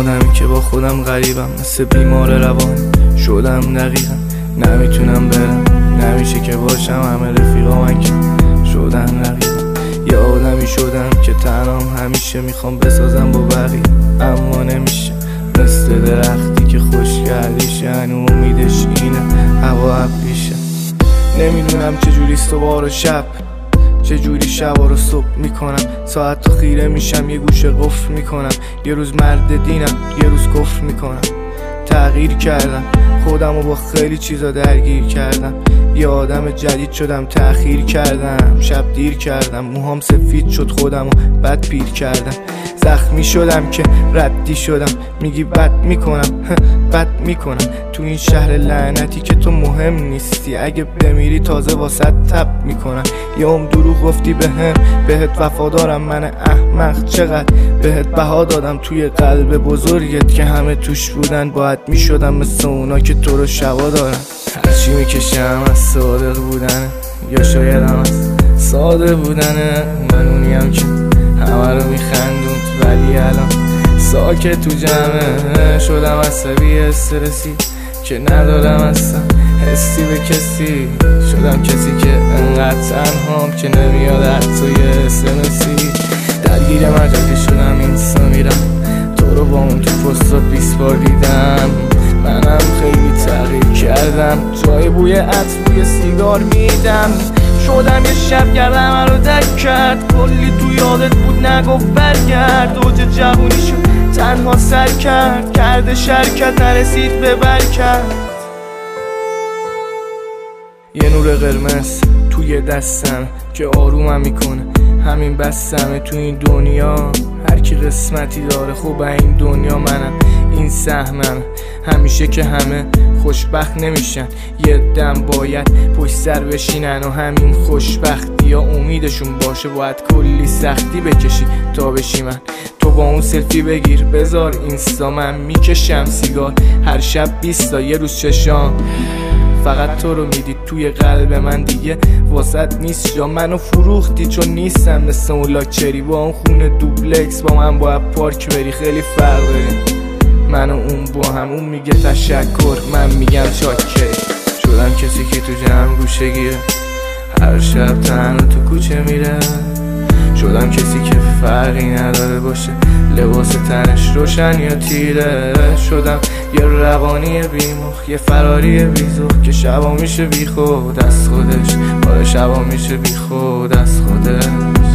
آدمی که با خودم غریبم، مثل بیمار روان شدم دقیقا. نمیتونم برم، نمیشه که باشم، همه رفیقا من که شدن رقیبم. یه آدمی شدم که تنهام همیشه میخوام بسازم با بقیه، اما نمیشه. مثل درختی که خوش کردیشه، هنو امیدش اینه هوا ابریشه. نمیدونم چجوری صبح و شب، چجوری شب رو صبح میکنم. ساعت تا خیره میشم، یه گوشه قفل میکنم. یه روز مرد دینم، یه روز کفر میکنم. تغییر کردم، خودم رو با خیلی چیزا درگیر کردم. یه آدم جدید شدم، تأخیر کردم، شب دیر کردم. موهام سفید شد، خودم رو بد پیر کردم. زخمی شدم که ردی شدم، میگی بد میکنم بد میکنم. تو این شهر لعنتی که تو مهم نیستی، اگه بمیری تازه واسه تب میکنم. یه دروغ گفتی بهت وفادارم، من احمق چقدر بهت بها دادم. توی قلب بزرگت که همه توش بودن، باید میشدم مثل اونا که تو رو شبا دارن. هرچی میکشم از صادق بودنه، یا شاید هم از ساده بودنه. من اونیم که همه رو میخندوند، ولی الان ساکت تو جمعه شدم. عصبی استرسی که ندارم اصلا حسی به کسی. شدم کسی که انقدر تنهام که نمیاد حتی یه اسمسی. درگیر مجالی شدم، اینستا میرم، تو رو با اون تو پستا 20 بار دیدم. منم خیلی تغییر کردم، جای بوی عطر بوی سیگار میدم. شدم یه شب گردم من رو دک کرد، کلی تو یادت بود نگفت برگرد. اوج جوونی شد تنها سر کرده شرکت، نرسید به برکت. یه نور قرمز توی دستم که آرومم میکنه، همین بستمه تو این دنیا. هر کی قسمتی داره، خوب این دنیا منم، این سهمم. همیشه که همه خوشبخت نمیشن، یه دم باید پشت سر بشینن. و همین خوشبختی یا امیدشون باشه، باید کلی سختی بکشی تا بشی من. تو با اون سلفی بگیر بذار اینستا، من میکشم سیگار هر شب 20 تا. یه روز چشام فقط تو رو میدید توی قلب من، دیگه واسط نیست جا. منو فروختی چون نیستم مثل اون لاکچری، با اون خونه دوبلکس با من باید پارک بری. خیلی فرق داریم من و اون با هم، اون میگه تشکر، من میگم چاکر. شدم کسی که تو جمع گوشه گیره، هر شب تنها تو کوچه میره. شدم کسی که فرقی نداره باشه لباس تنش روشن یا تیره. شدم یه روانی بیمخ، یه فراری بیزخ که شبا میشه بی خود از خودش. آره شبا میشه بی خود از خودش.